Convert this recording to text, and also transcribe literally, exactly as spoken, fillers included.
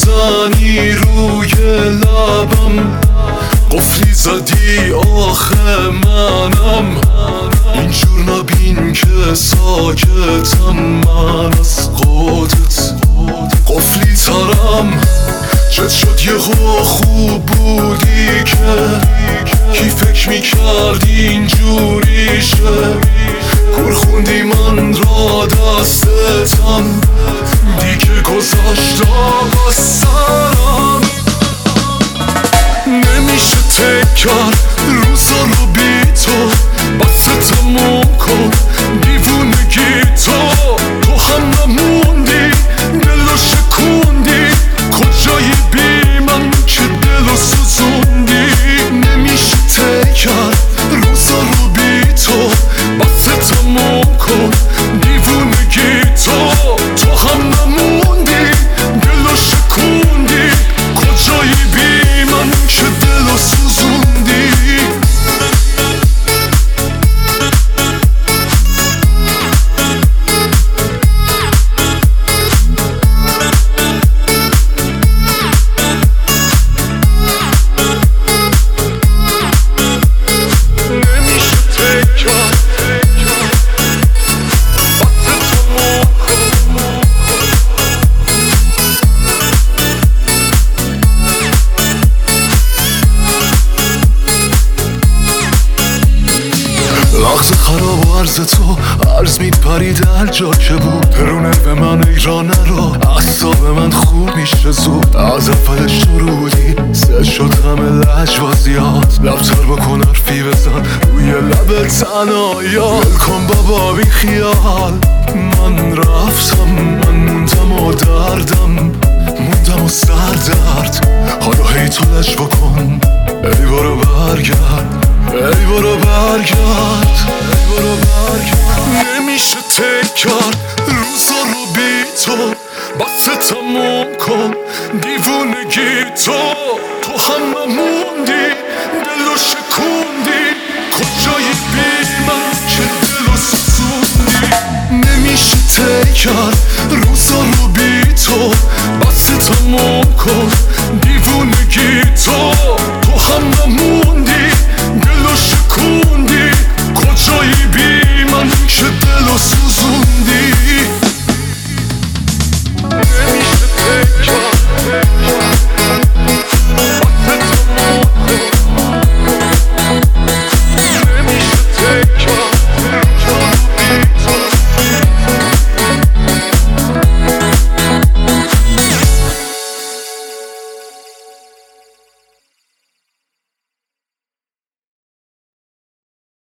میزنی روی لبم، قفلی زدی آخه منم. اینجور نبین که ساکتم من از خودت، قفلی ترم. چت شد یهو خوب بودی که کی فکر میکرد اینجوری شه. کور خوندی من را دستتم، دیگه گذاشتم از سرم. نمیشه تکر روزا رو بی تو، بس تموم کن دیوونگی تو. تو هم نموندی دلو شکوندی، کجای بی من که دلو سوزوندی. نمیشه تکر روزا رو بی تو، بس تموم کن دیوونگی تو. تو هم نموندی دلو شکوندی، کجای بی من که دلو سوزوندی. مغز خراب و عرض تو عرض مید پرید هر جا که بود. رونه به من ایرانه رو اعصاب من خوب میشه زود. از اول شروعی سه شد همه لجوازیات. لبتر بکن حرفی بزن روی لب تنایا. ول کن بابا بی خیال، من رفتم، من موندم و دردم موندم و سر درد. حالا هی تو لج بکن، ای برو برگرد، ای برو برگرد، ای برو برگرد. نمیشه تکر روزا رو بی تو، بس تموم کن دیوونگی تو. تو هم نموندی دلو شکوندی، کجای بی من که دلو سوزوندی. نمیشه تکر روزا رو بی تو، بس تموم کن